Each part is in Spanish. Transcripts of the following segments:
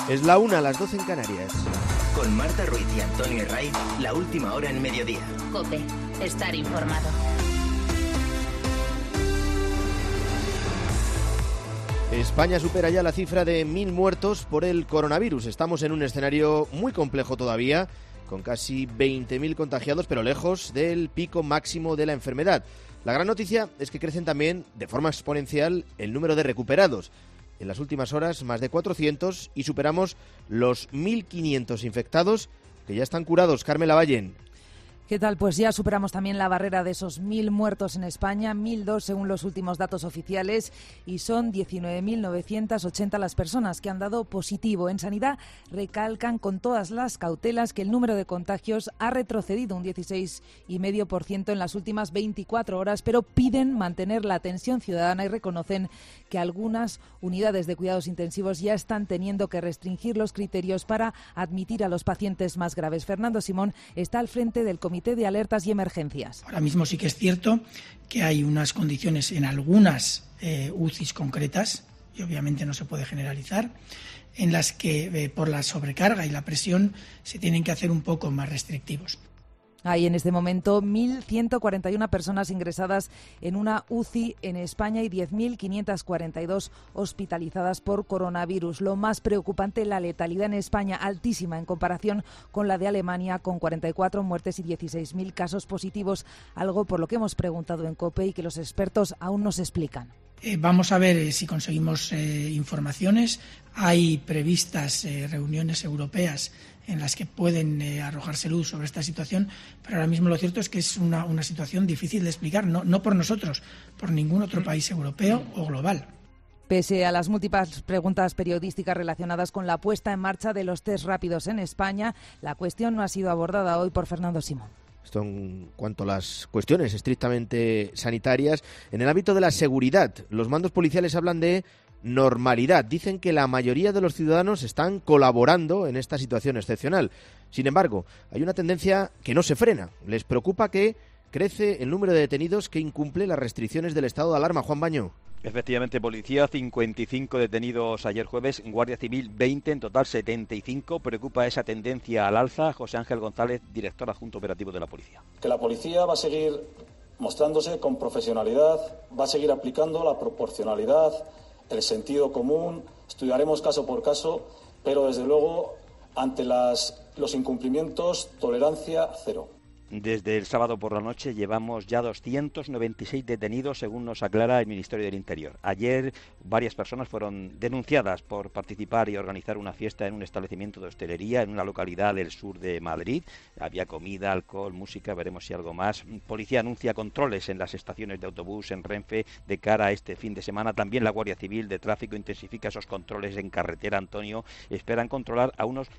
Es la 1, las 12 en Canarias. Con Marta Ruiz y Antonio Herraiz, la última hora en mediodía. COPE, estar informado. España supera ya la cifra de 1.000 muertos por el coronavirus. Estamos en un escenario muy complejo todavía, con casi 20.000 contagiados, pero lejos del pico máximo de la enfermedad. La gran noticia es que crecen también, de forma exponencial, el número de recuperados. En las últimas horas, más de 400 y superamos los 1.500 infectados que ya están curados. Carmen Lavallén. ¿Qué tal? Pues ya superamos también la barrera de esos 1.000 muertos en España, 1.002 según los últimos datos oficiales, y son 19.980 las personas que han dado positivo. En Sanidad recalcan con todas las cautelas que el número de contagios ha retrocedido un 16,5% en las últimas 24 horas, pero piden mantener la atención ciudadana y reconocen que algunas unidades de cuidados intensivos ya están teniendo que restringir los criterios para admitir a los pacientes más graves. Fernando Simón está al frente del Comité de Alertas y Emergencias. Ahora mismo sí que es cierto que hay unas condiciones en algunas UCIs concretas, y obviamente no se puede generalizar, en las que por la sobrecarga y la presión se tienen que hacer un poco más restrictivos. Hay en este momento 1.141 personas ingresadas en una UCI en España y 10.542 hospitalizadas por coronavirus. Lo más preocupante, la letalidad en España, altísima en comparación con la de Alemania, con 44 muertes y 16.000 casos positivos, algo por lo que hemos preguntado en COPE y que los expertos aún nos explican. Vamos a ver si conseguimos informaciones. Hay previstas reuniones europeas en las que pueden arrojarse luz sobre esta situación, pero ahora mismo lo cierto es que es una situación difícil de explicar, no por nosotros, por ningún otro país europeo o global. Pese a las múltiples preguntas periodísticas relacionadas con la puesta en marcha de los test rápidos en España, la cuestión no ha sido abordada hoy por Fernando Simón. Esto en cuanto a las cuestiones estrictamente sanitarias. En el ámbito de la seguridad, los mandos policiales hablan de normalidad. Dicen que la mayoría de los ciudadanos están colaborando en esta situación excepcional. Sin embargo, hay una tendencia que no se frena. Les preocupa que crece el número de detenidos que incumple las restricciones del estado de alarma. Juan Baño. Efectivamente, policía, 55 detenidos ayer jueves, Guardia Civil 20, en total 75. Preocupa esa tendencia al alza. José Ángel González, director adjunto operativo de la policía. Que la policía va a seguir mostrándose con profesionalidad, va a seguir aplicando la proporcionalidad, el sentido común, estudiaremos caso por caso, pero desde luego ante los incumplimientos, tolerancia cero. Desde el sábado por la noche llevamos ya 296 detenidos, según nos aclara el Ministerio del Interior. Ayer varias personas fueron denunciadas por participar y organizar una fiesta en un establecimiento de hostelería en una localidad del sur de Madrid. Había comida, alcohol, música, veremos si algo más. Policía anuncia controles en las estaciones de autobús, en Renfe, de cara a este fin de semana. También la Guardia Civil de Tráfico intensifica esos controles en carretera, Antonio. Esperan controlar a unos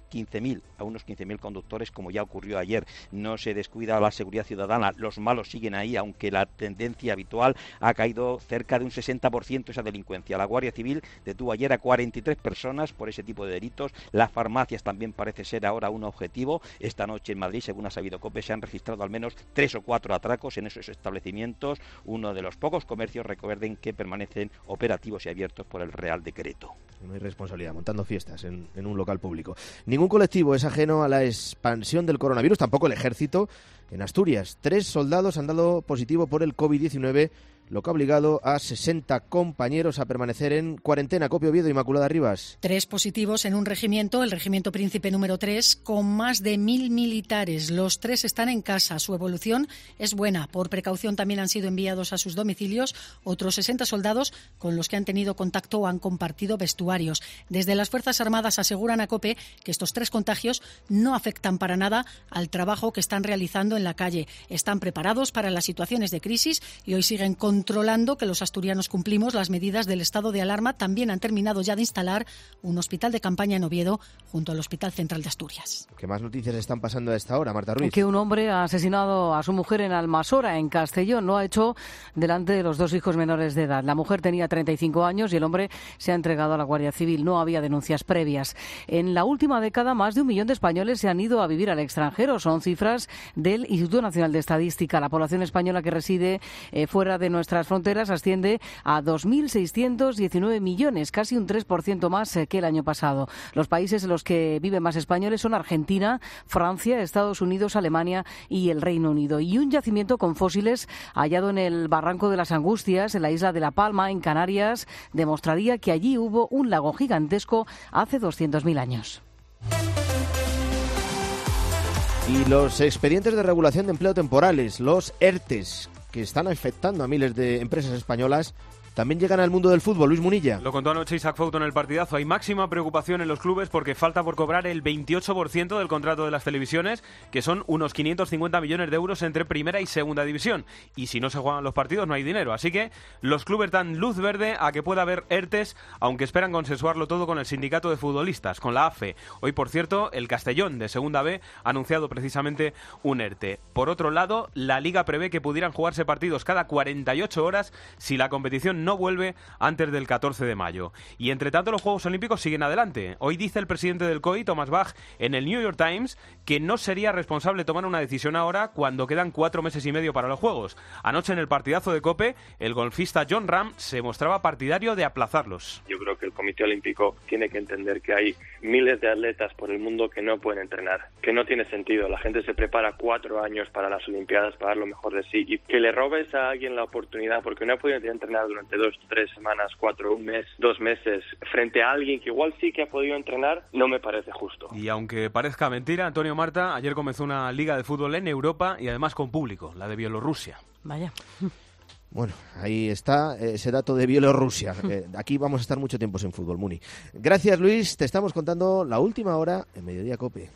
15.000 conductores, como ya ocurrió ayer. No se descuida la seguridad ciudadana, los malos siguen ahí, aunque la tendencia habitual ha caído cerca de un 60% esa delincuencia. La Guardia Civil detuvo ayer a 43 personas por ese tipo de delitos. Las farmacias también parece ser ahora un objetivo. Esta noche en Madrid, según ha sabido COPE, se han registrado al menos 3 o 4 atracos en esos establecimientos. Uno de los pocos comercios, recuerden, que permanecen operativos y abiertos por el Real Decreto. No hay responsabilidad montando fiestas en un local público. Ningún colectivo es ajeno a la expansión del coronavirus, tampoco el ejército. En Asturias, 3 soldados han dado positivo por el COVID-19, lo que ha obligado a 60 compañeros a permanecer en cuarentena. Copio Oviedo, Inmaculada Rivas. 3 positivos en un regimiento, el regimiento Príncipe número 3, con más de 1.000 militares. Los 3 están en casa. Su evolución es buena. Por precaución también han sido enviados a sus domicilios otros 60 soldados con los que han tenido contacto o han compartido vestuarios. Desde las Fuerzas Armadas aseguran a COPE que estos 3 contagios no afectan para nada al trabajo que están realizando en la calle. Están preparados para las situaciones de crisis y hoy siguen controlando que los asturianos cumplimos las medidas del estado de alarma. También han terminado ya de instalar un hospital de campaña en Oviedo junto al Hospital Central de Asturias. ¿Qué más noticias están pasando a esta hora, Marta Ruiz? Que un hombre ha asesinado a su mujer en Almasora, en Castellón. Lo ha hecho delante de los 2 hijos menores de edad. La mujer tenía 35 años y el hombre se ha entregado a la Guardia Civil. No había denuncias previas. En la última década, más de 1 millón de españoles se han ido a vivir al extranjero. Son cifras del Instituto Nacional de Estadística. La población española que reside fuera de nuestra nuestras fronteras asciende a 2.619 millones, casi un 3% más que el año pasado. Los países en los que viven más españoles son Argentina, Francia, Estados Unidos, Alemania y el Reino Unido. Y un yacimiento con fósiles hallado en el Barranco de las Angustias, en la isla de La Palma, en Canarias, demostraría que allí hubo un lago gigantesco hace 200.000 años. Y los expedientes de regulación de empleo temporales, los ERTEs, que están afectando a miles de empresas españolas, también llegan al mundo del fútbol. Luis Munilla. Lo contó anoche Isaac Fouto en el partidazo. Hay máxima preocupación en los clubes porque falta por cobrar el 28% del contrato de las televisiones, que son unos 550 millones de euros entre primera y segunda división. Y si no se juegan los partidos no hay dinero. Así que los clubes dan luz verde a que pueda haber ERTEs, aunque esperan consensuarlo todo con el sindicato de futbolistas, con la AFE. Hoy, por cierto, el Castellón de Segunda B ha anunciado precisamente un ERTE. Por otro lado, la Liga prevé que pudieran jugarse partidos cada 48 horas si la competición no vuelve antes del 14 de mayo. Y entre tanto los Juegos Olímpicos siguen adelante. Hoy dice el presidente del COI, Thomas Bach, en el New York Times, que no sería responsable tomar una decisión ahora cuando quedan 4 meses y medio para los Juegos. Anoche en el partidazo de COPE, el golfista Jon Rahm se mostraba partidario de aplazarlos. Yo creo que el Comité Olímpico tiene que entender que hay miles de atletas por el mundo que no pueden entrenar, que no tiene sentido. La gente se prepara 4 años para las Olimpiadas, para dar lo mejor de sí, y que le robes a alguien la oportunidad porque no ha podido entrenar durante 2, 3 semanas, 4, un mes, 2 meses, frente a alguien que igual sí que ha podido entrenar, no me parece justo. Y aunque parezca mentira, Antonio Marta, ayer comenzó una liga de fútbol en Europa y además con público, la de Bielorrusia. Vaya. Bueno, ahí está ese dato de Bielorrusia. Aquí vamos a estar mucho tiempo sin fútbol, Muni. Gracias, Luis. Te estamos contando la última hora en Mediodía COPE.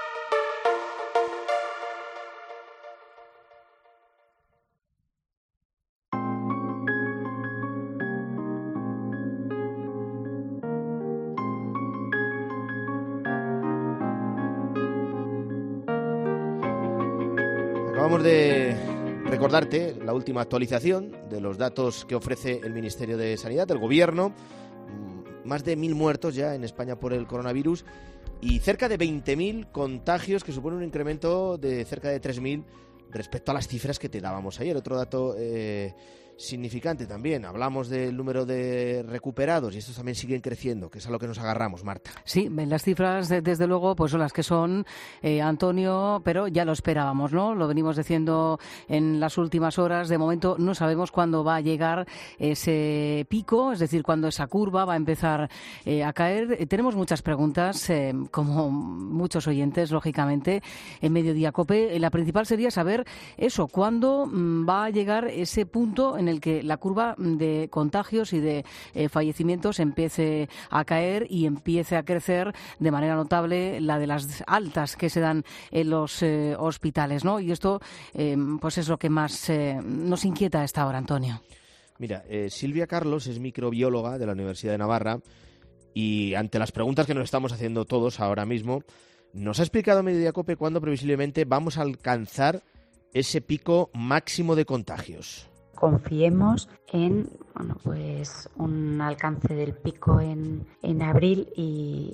Acabamos de recordarte la última actualización de los datos que ofrece el Ministerio de Sanidad, del Gobierno. Más de 1.000 muertos ya en España por el coronavirus y cerca de 20.000 contagios, que supone un incremento de cerca de 3.000 respecto a las cifras que te dábamos ayer. Otro dato significante también. Hablamos del número de recuperados y estos también siguen creciendo, que es a lo que nos agarramos, Marta. Sí, las cifras desde luego pues son las que son, Antonio, pero ya lo esperábamos, ¿no? Lo venimos diciendo en las últimas horas. De momento no sabemos cuándo va a llegar ese pico, es decir, cuándo esa curva va a empezar a caer. Tenemos muchas preguntas, como muchos oyentes, lógicamente, en Mediodía COPE. La principal sería saber eso, cuándo va a llegar ese punto en el que la curva de contagios y de fallecimientos empiece a caer y empiece a crecer de manera notable la de las altas que se dan en los hospitales, ¿no? Y esto pues es lo que más nos inquieta a esta hora, Antonio. Mira, Silvia Carlos es microbióloga de la Universidad de Navarra y ante las preguntas que nos estamos haciendo todos ahora mismo, nos ha explicado Mediodía COPE cuándo previsiblemente vamos a alcanzar ese pico máximo de contagios. Confiemos en pues un alcance del pico en abril y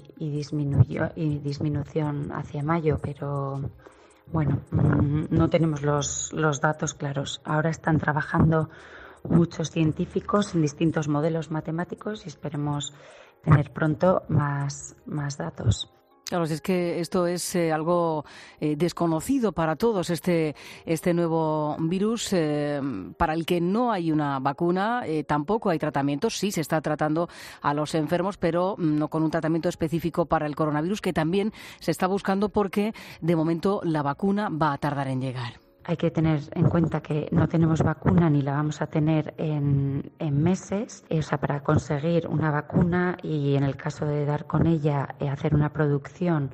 disminución hacia mayo, pero bueno, no tenemos los datos claros. Ahora están trabajando muchos científicos en distintos modelos matemáticos y esperemos tener pronto más datos. Claro, es que esto es algo desconocido para todos, este nuevo virus para el que no hay una vacuna, tampoco hay tratamientos. Sí, se está tratando a los enfermos, pero no con un tratamiento específico para el coronavirus, que también se está buscando porque de momento la vacuna va a tardar en llegar. Hay que tener en cuenta que no tenemos vacuna ni la vamos a tener en meses. O sea, para conseguir una vacuna y en el caso de dar con ella, hacer una producción,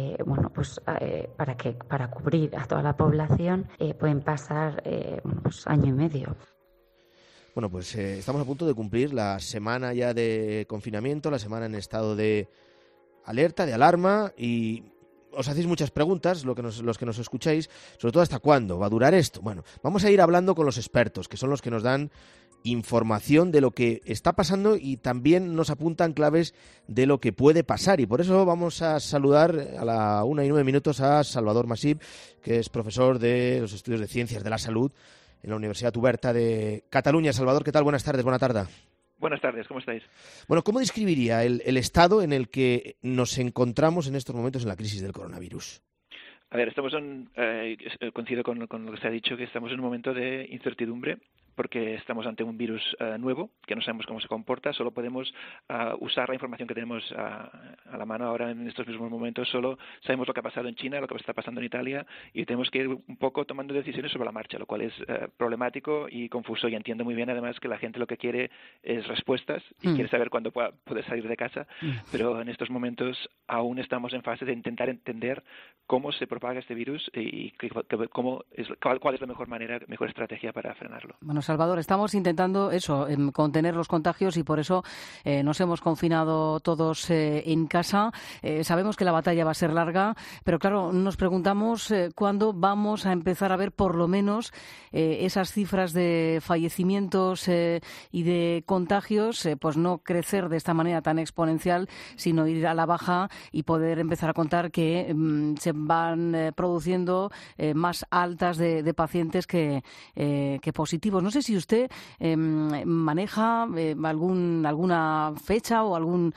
para cubrir a toda la población, pueden pasar año y medio. Bueno, pues estamos a punto de cumplir la semana ya de confinamiento, la semana en estado de alerta, de alarma, y os hacéis muchas preguntas, los que nos escucháis, sobre todo hasta cuándo va a durar esto. Bueno, vamos a ir hablando con los expertos, que son los que nos dan información de lo que está pasando y también nos apuntan claves de lo que puede pasar. Y por eso vamos a saludar a la 1:09 a Salvador Masip, que es profesor de los estudios de Ciencias de la Salud en la Universidad Oberta de Cataluña. Salvador, ¿qué tal? Buenas tardes, buena tarde. Buenas tardes, ¿cómo estáis? Bueno, ¿cómo describiría el estado en el que nos encontramos en estos momentos en la crisis del coronavirus? A ver, coincido con lo que se ha dicho, que estamos en un momento de incertidumbre, porque estamos ante un virus nuevo, que no sabemos cómo se comporta, solo podemos usar la información que tenemos a la mano ahora en estos mismos momentos, solo sabemos lo que ha pasado en China, lo que está pasando en Italia, y tenemos que ir un poco tomando decisiones sobre la marcha, lo cual es problemático y confuso, y entiendo muy bien además que la gente lo que quiere es respuestas y quiere saber cuándo puede salir de casa, pero en estos momentos aún estamos en fase de intentar entender cómo se propaga este virus y cuál es la mejor estrategia para frenarlo. Bueno, Salvador, estamos intentando contener los contagios y por eso nos hemos confinado todos en casa. Sabemos que la batalla va a ser larga, pero claro, nos preguntamos cuándo vamos a empezar a ver por lo menos esas cifras de fallecimientos y de contagios, pues no crecer de esta manera tan exponencial, sino ir a la baja y poder empezar a contar que se van produciendo más altas de pacientes que positivos. No sé si usted maneja alguna fecha o algún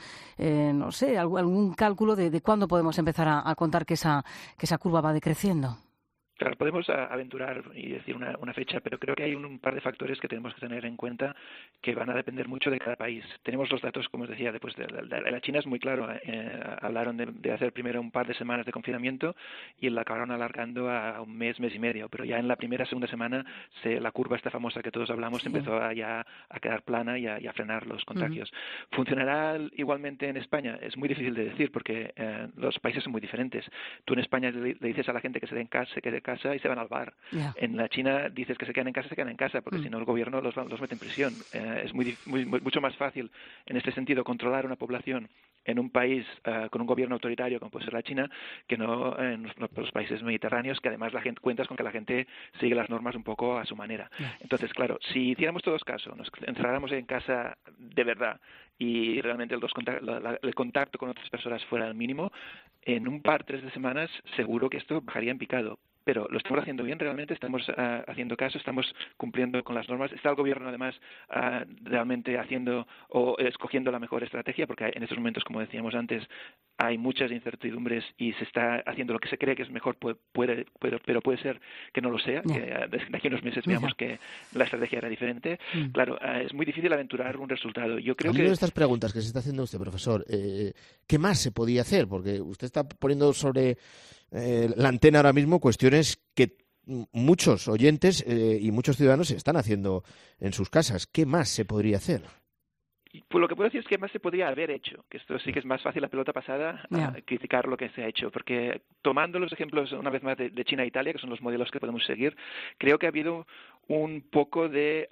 cálculo de cuándo podemos empezar a contar que esa curva va decreciendo. Claro, podemos aventurar y decir una fecha, pero creo que hay un par de factores que tenemos que tener en cuenta que van a depender mucho de cada país. Tenemos los datos, como os decía, después de la China es muy claro. Hablaron de hacer primero un par de semanas de confinamiento y la acabaron alargando a un mes y medio, pero ya en la segunda semana la curva esta famosa que todos hablamos empezó a quedar plana y a frenar los contagios. ¿Funcionará igualmente en España? Es muy difícil de decir porque los países son muy diferentes. Tú en España le dices a la gente que se quede en casa y se van al bar. En la China dices que se quedan en casa, porque si no el gobierno los mete en prisión. Es mucho más fácil en este sentido controlar una población en un país con un gobierno autoritario como puede ser la China que no en los países mediterráneos, que además cuentas con que la gente sigue las normas un poco a su manera. Entonces, claro, si hiciéramos todos caso, nos encerráramos en casa de verdad y realmente el contacto con otras personas fuera al mínimo, en 3 de semanas seguro que esto bajaría en picado. Pero lo estamos haciendo bien, realmente estamos haciendo caso, estamos cumpliendo con las normas. Está el gobierno además realmente haciendo o escogiendo la mejor estrategia, porque en estos momentos, como decíamos antes, hay muchas incertidumbres y se está haciendo lo que se cree que es mejor, pero puede ser que no lo sea, que de aquí a unos meses veamos que la estrategia era diferente. Claro, es muy difícil aventurar un resultado. Yo creo que de estas preguntas que se está haciendo usted, profesor, ¿qué más se podía hacer? Porque usted está poniendo sobre la antena ahora mismo cuestiones que muchos oyentes y muchos ciudadanos están haciendo en sus casas. ¿Qué más se podría hacer? Pues lo que puedo decir es que más se podría haber hecho, que esto sí que es más fácil la pelota pasada criticar lo que se ha hecho, porque tomando los ejemplos una vez más de China e Italia, que son los modelos que podemos seguir, creo que ha habido un poco de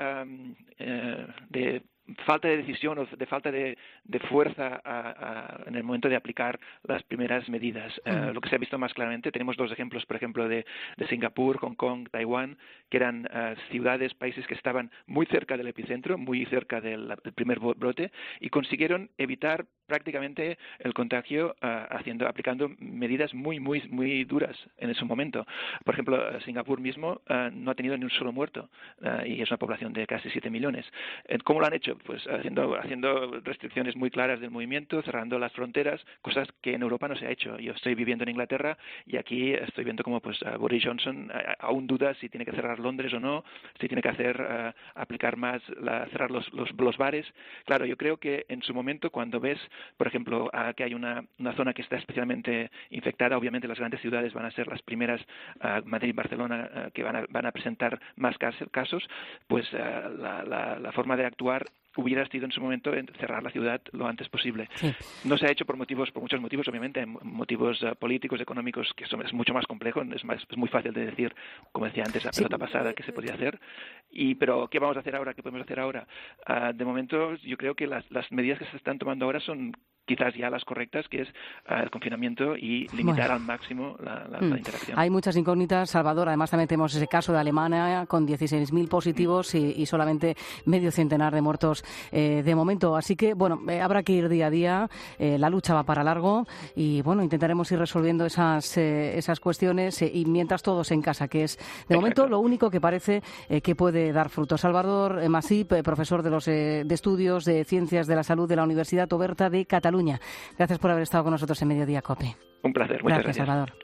falta de decisión o de falta de fuerza en el momento de aplicar las primeras medidas. Lo que se ha visto más claramente, tenemos 2 ejemplos, por ejemplo, de Singapur, Hong Kong, Taiwán, que eran ciudades, países que estaban muy cerca del epicentro, muy cerca del primer brote, y consiguieron evitar prácticamente el contagio aplicando medidas muy duras en ese momento. Por ejemplo, Singapur mismo no ha tenido ni un solo muerto y es una población de casi 7 millones. ¿Cómo lo han hecho? Pues haciendo restricciones muy claras del movimiento, cerrando las fronteras, cosas que en Europa no se ha hecho. Yo estoy viviendo en Inglaterra y aquí estoy viendo cómo Boris Johnson aún duda si tiene que cerrar Londres o no, si tiene que aplicar más, cerrar los bares. Claro, yo creo que en su momento cuando ves, por ejemplo, que hay una zona que está especialmente infectada, obviamente las grandes ciudades van a ser las primeras, Madrid y Barcelona, que van a presentar más casos, pues la forma de actuar hubiera sido en su momento en cerrar la ciudad lo antes posible. No se ha hecho por muchos motivos, obviamente, motivos políticos, económicos, que es mucho más complejo, es muy fácil de decir, como decía antes, la pelota pasada que se podía hacer. Pero, ¿qué vamos a hacer ahora? ¿Qué podemos hacer ahora? De momento, yo creo que las medidas que se están tomando ahora son quizás ya las correctas, que es el confinamiento y limitar al máximo la interacción. Hay muchas incógnitas, Salvador. Además también tenemos ese caso de Alemania con 16.000 positivos y solamente medio centenar de muertos de momento. Así que, bueno, habrá que ir día a día. La lucha va para largo y, bueno, intentaremos ir resolviendo esas cuestiones y mientras todos en casa, que es de momento lo único que parece que puede dar fruto. Salvador Masip, profesor de Estudios de Ciencias de la Salud de la Universidad Oberta de Cataluña. Gracias por haber estado con nosotros en Mediodía COPE. Un placer, muchas gracias. Salvador.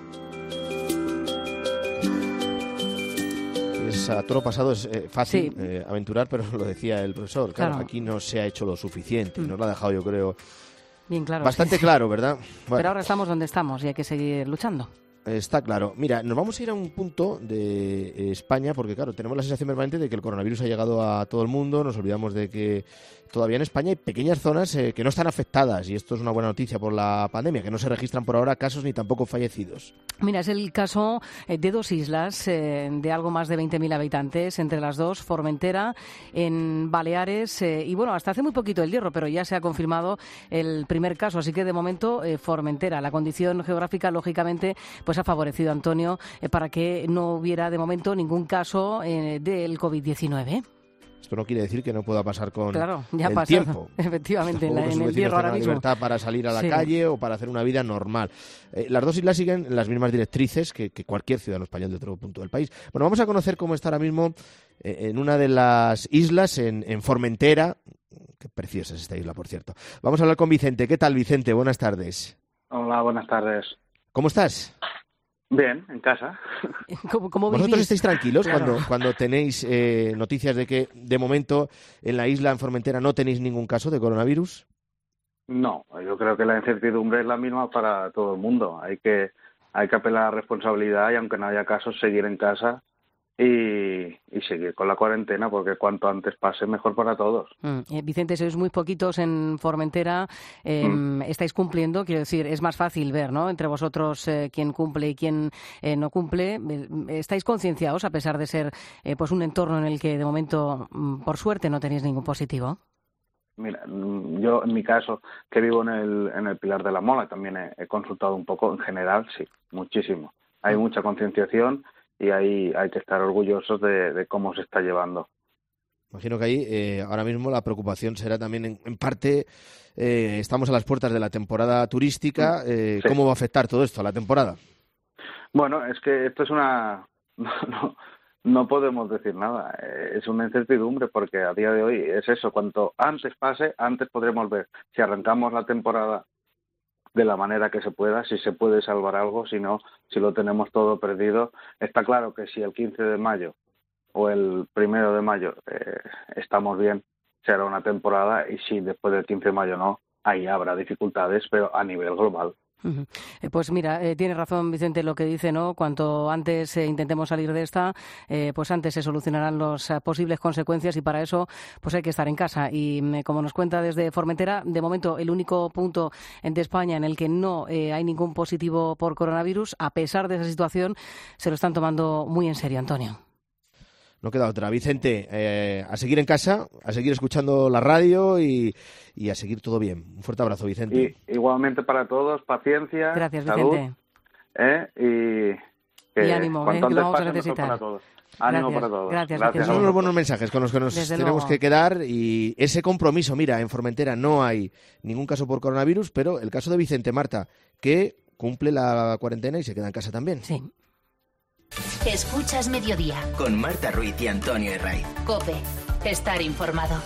A toro pasado es fácil aventurar, pero lo decía el profesor. Claro, aquí no se ha hecho lo suficiente. Nos lo ha dejado, yo creo, bien claro, bastante claro, ¿verdad? Bueno. Pero ahora estamos donde estamos y hay que seguir luchando. Está claro. Mira, nos vamos a ir a un punto de España porque, claro, tenemos la sensación permanente de que el coronavirus ha llegado a todo el mundo. Nos olvidamos de que todavía en España hay pequeñas zonas que no están afectadas y esto es una buena noticia por la pandemia, que no se registran por ahora casos ni tampoco fallecidos. Mira, es el caso de dos islas de algo más de 20.000 habitantes, entre las dos, Formentera, en Baleares, y bueno, hasta hace muy poquito El Hierro, pero ya se ha confirmado el primer caso, así que de momento Formentera. La condición geográfica, lógicamente, pues ha favorecido, Antonio, para que no hubiera de momento ningún caso del COVID-19. Esto no quiere decir que no pueda pasar con ya el tiempo. Efectivamente, en El Hierro ahora mismo. Libertad para salir a la calle o para hacer una vida normal. Las dos islas siguen las mismas directrices que cualquier ciudadano español de otro punto del país. Bueno, vamos a conocer cómo está ahora mismo en una de las islas, en Formentera. Qué preciosa es esta isla, por cierto. Vamos a hablar con Vicente. ¿Qué tal, Vicente? Buenas tardes. Hola, buenas tardes. ¿Cómo estás? Bien, en casa. ¿Cómo ¿Vosotros estáis tranquilos cuando tenéis noticias de que de momento en la isla, en Formentera, no tenéis ningún caso de coronavirus? No, yo creo que la incertidumbre es la misma para todo el mundo. Hay que apelar a la responsabilidad y aunque no haya casos, seguir en casa y seguir con la cuarentena, porque cuanto antes pase, mejor para todos. Vicente, sois muy poquitos en Formentera, estáis cumpliendo, quiero decir, es más fácil ver, ¿no?, entre vosotros quién cumple y quién no cumple. ¿Estáis concienciados, a pesar de ser pues un entorno en el que de momento, por suerte, no tenéis ningún positivo? Mira, yo en mi caso, que vivo en el Pilar de la Mola, también he consultado un poco. En general, sí, muchísimo. Hay mucha concienciación y hay que estar orgullosos de cómo se está llevando. Imagino que ahí ahora mismo la preocupación será también en parte, estamos a las puertas de la temporada turística, sí. ¿Cómo va a afectar todo esto a la temporada? Bueno, es que esto es no podemos decir nada, es una incertidumbre porque a día de hoy es eso, cuanto antes pase, antes podremos ver si arrancamos la temporada de la manera que se pueda, si se puede salvar algo, si no, si lo tenemos todo perdido. Está claro que si el 15 de mayo o el 1 de mayo estamos bien, será una temporada, y si después del 15 de mayo no, ahí habrá dificultades, pero a nivel global. Pues mira, tiene razón Vicente lo que dice, ¿no? Cuanto antes intentemos salir de esta, pues antes se solucionarán las posibles consecuencias y para eso pues hay que estar en casa. Y como nos cuenta desde Formentera, de momento el único punto de España en el que no hay ningún positivo por coronavirus, a pesar de esa situación, se lo están tomando muy en serio, Antonio. No queda otra. Vicente, a seguir en casa, a seguir escuchando la radio y a seguir todo bien. Un fuerte abrazo, Vicente. Y igualmente para todos, paciencia, gracias, salud, Vicente. Y ánimo, que lo vamos a necesitar. Para todos. Ánimo para todos. Gracias. Son unos buenos mensajes con los que nos tenemos que quedar y ese compromiso. Mira, en Formentera no hay ningún caso por coronavirus, pero el caso de Vicente, Marta, que cumple la cuarentena y se queda en casa también. Sí. Escuchas Mediodía con Marta Ruiz y Antonio Herraiz. COPE. Estar informado.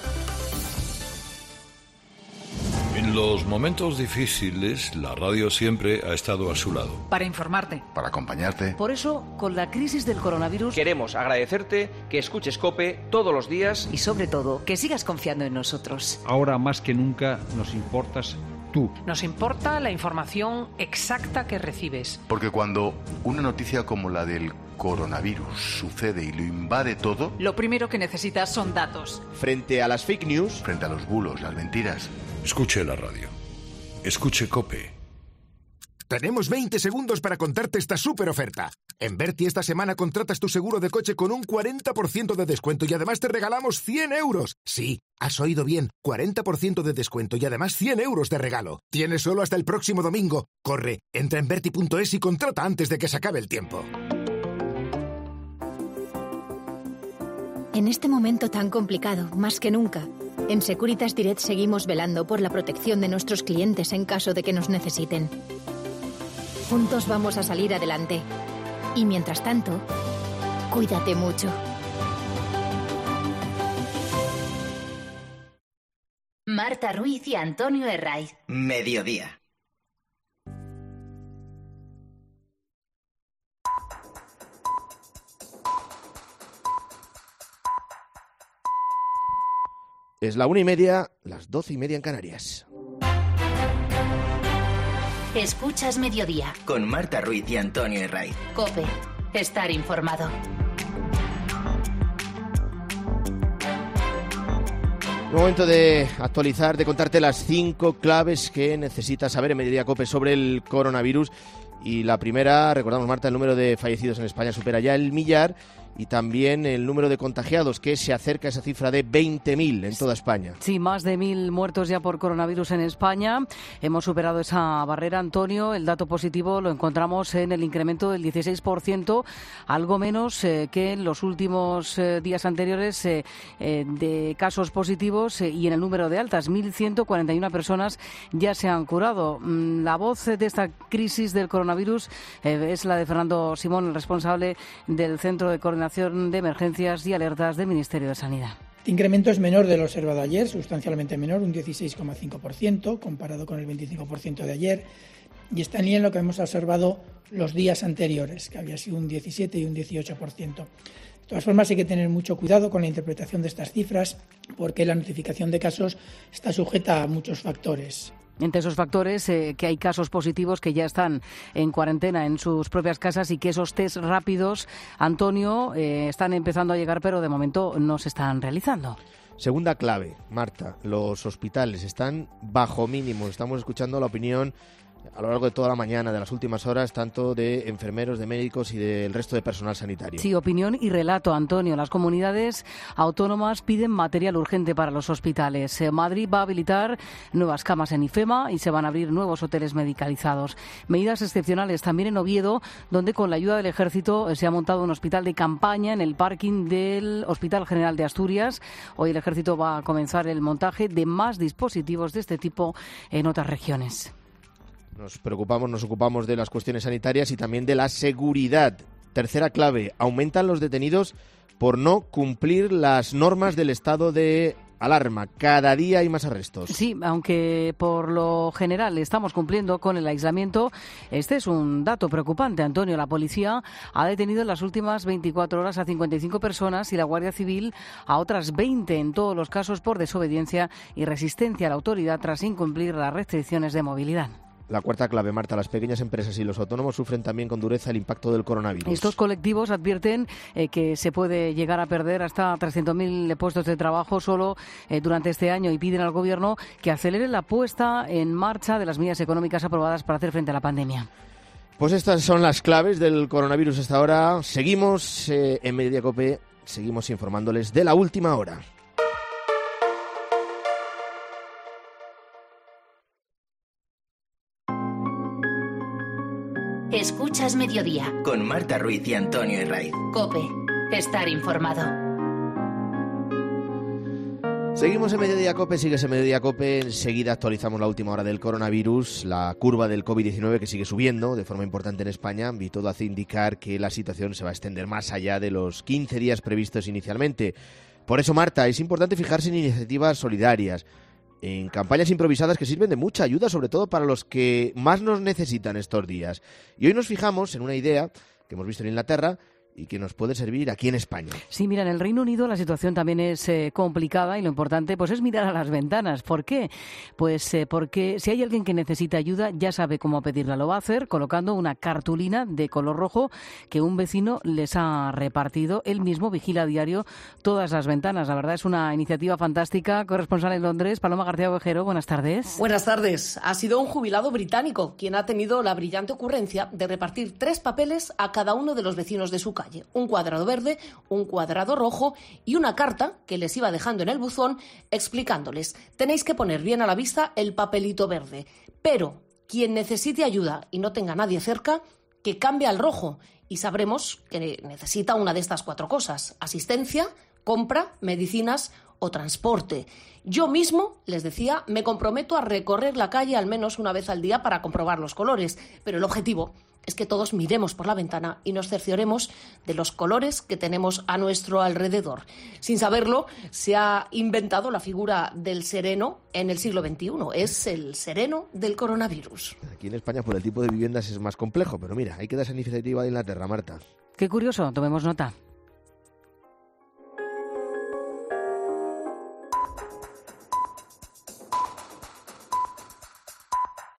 En los momentos difíciles, la radio siempre ha estado a su lado. Para informarte. Para acompañarte. Por eso, con la crisis del coronavirus, queremos agradecerte que escuches COPE todos los días. Y sobre todo, que sigas confiando en nosotros. Ahora más que nunca nos importas tú. Nos importa la información exacta que recibes. Porque cuando una noticia como la del coronavirus sucede y lo invade todo, lo primero que necesitas son datos. Frente a las fake news, frente a los bulos, las mentiras, escuche la radio. Escuche COPE. Tenemos 20 segundos para contarte esta súper oferta. En Berti esta semana contratas tu seguro de coche con un 40% de descuento y además te regalamos 100 euros. Sí, has oído bien, 40% de descuento y además 100 euros de regalo. Tienes solo hasta el próximo domingo. Corre, entra en Berti.es y contrata antes de que se acabe el tiempo. En este momento tan complicado, más que nunca, en Securitas Direct seguimos velando por la protección de nuestros clientes en caso de que nos necesiten. Juntos vamos a salir adelante. Y mientras tanto, cuídate mucho. Marta Ruiz y Antonio Herraiz. Mediodía. Es la 1:30, las 12:30 en Canarias. Escuchas Mediodía. Con Marta Ruiz y Antonio Herraiz. COPE. Estar informado. Momento de actualizar, de contarte las 5 claves que necesitas saber en Mediodía COPE sobre el coronavirus. Y la primera, recordamos, Marta, el número de fallecidos en España supera ya el 1.000.000 y también el número de contagiados, que se acerca a esa cifra de 20.000 en toda España. Sí, más de 1.000 muertos ya por coronavirus en España. Hemos superado esa barrera, Antonio. El dato positivo lo encontramos en el incremento del 16%, algo menos que en los últimos días anteriores de casos positivos y en el número de altas. 1.141 personas ya se han curado. La voz de esta crisis del coronavirus es la de Fernando Simón, el responsable del Centro de Coordinación de Emergencias y Alertas del Ministerio de Sanidad. Este incremento es menor de lo observado ayer, sustancialmente menor, un 16,5% comparado con el 25% de ayer, y está en línea en lo que hemos observado los días anteriores, que había sido un 17 y un 18%. De todas formas, hay que tener mucho cuidado con la interpretación de estas cifras, porque la notificación de casos está sujeta a muchos factores. Entre esos factores, que hay casos positivos que ya están en cuarentena en sus propias casas y que esos test rápidos, Antonio, están empezando a llegar, pero de momento no se están realizando. Segunda clave, Marta, los hospitales están bajo mínimos. Estamos escuchando la opinión a lo largo de toda la mañana, de las últimas horas, tanto de enfermeros, de médicos y del resto de personal sanitario. Sí, opinión y relato, Antonio. Las comunidades autónomas piden material urgente para los hospitales. Madrid va a habilitar nuevas camas en IFEMA y se van a abrir nuevos hoteles medicalizados. Medidas excepcionales también en Oviedo, donde con la ayuda del Ejército se ha montado un hospital de campaña en el parking del Hospital General de Asturias. Hoy el Ejército va a comenzar el montaje de más dispositivos de este tipo en otras regiones. Nos ocupamos de las cuestiones sanitarias y también de la seguridad. Tercera clave, aumentan los detenidos por no cumplir las normas del estado de alarma. Cada día hay más arrestos. Sí, aunque por lo general estamos cumpliendo con el aislamiento, este es un dato preocupante, Antonio. La policía ha detenido en las últimas 24 horas a 55 personas y la Guardia Civil a otras 20, en todos los casos por desobediencia y resistencia a la autoridad tras incumplir las restricciones de movilidad. La cuarta clave, Marta, las pequeñas empresas y los autónomos sufren también con dureza el impacto del coronavirus. Estos colectivos advierten que se puede llegar a perder hasta 300.000 puestos de trabajo solo durante este año y piden al Gobierno que acelere la puesta en marcha de las medidas económicas aprobadas para hacer frente a la pandemia. Pues estas son las claves del coronavirus hasta ahora. Seguimos en Mediodía COPE, seguimos informándoles de la última hora. Escuchas Mediodía. Con Marta Ruiz y Antonio Herraiz. COPE. Estar informado. Seguimos en Mediodía COPE, sigues en Mediodía COPE. Enseguida actualizamos la última hora del coronavirus, la curva del COVID-19 que sigue subiendo de forma importante en España y todo hace indicar que la situación se va a extender más allá de los 15 días previstos inicialmente. Por eso, Marta, es importante fijarse en iniciativas solidarias, en campañas improvisadas que sirven de mucha ayuda, sobre todo para los que más nos necesitan estos días. Y hoy nos fijamos en una idea que hemos visto en Inglaterra y que nos puede servir aquí en España. Sí, mira, en el Reino Unido la situación también es complicada y lo importante pues es mirar a las ventanas. ¿Por qué? Pues porque si hay alguien que necesita ayuda ya sabe cómo pedirla. Lo va a hacer colocando una cartulina de color rojo que un vecino les ha repartido. Él mismo vigila a diario todas las ventanas. La verdad es una iniciativa fantástica. Corresponsal en Londres, Paloma García Ovejero, buenas tardes. Buenas tardes. Ha sido un jubilado británico quien ha tenido la brillante ocurrencia de repartir 3 papeles a cada uno de los vecinos de su calle. Un cuadrado verde, un cuadrado rojo y una carta que les iba dejando en el buzón explicándoles: tenéis que poner bien a la vista el papelito verde, pero quien necesite ayuda y no tenga nadie cerca, que cambie al rojo y sabremos que necesita una de estas 4 cosas: asistencia, compra, medicinas o transporte. Yo mismo, les decía, me comprometo a recorrer la calle al menos una vez al día para comprobar los colores, pero el objetivo es que todos miremos por la ventana y nos cercioremos de los colores que tenemos a nuestro alrededor. Sin saberlo, se ha inventado la figura del sereno en el siglo XXI. Es el sereno del coronavirus. Aquí en España por el tipo de viviendas es más complejo, pero mira, ahí queda esa iniciativa de Inglaterra, Marta. Qué curioso, tomemos nota.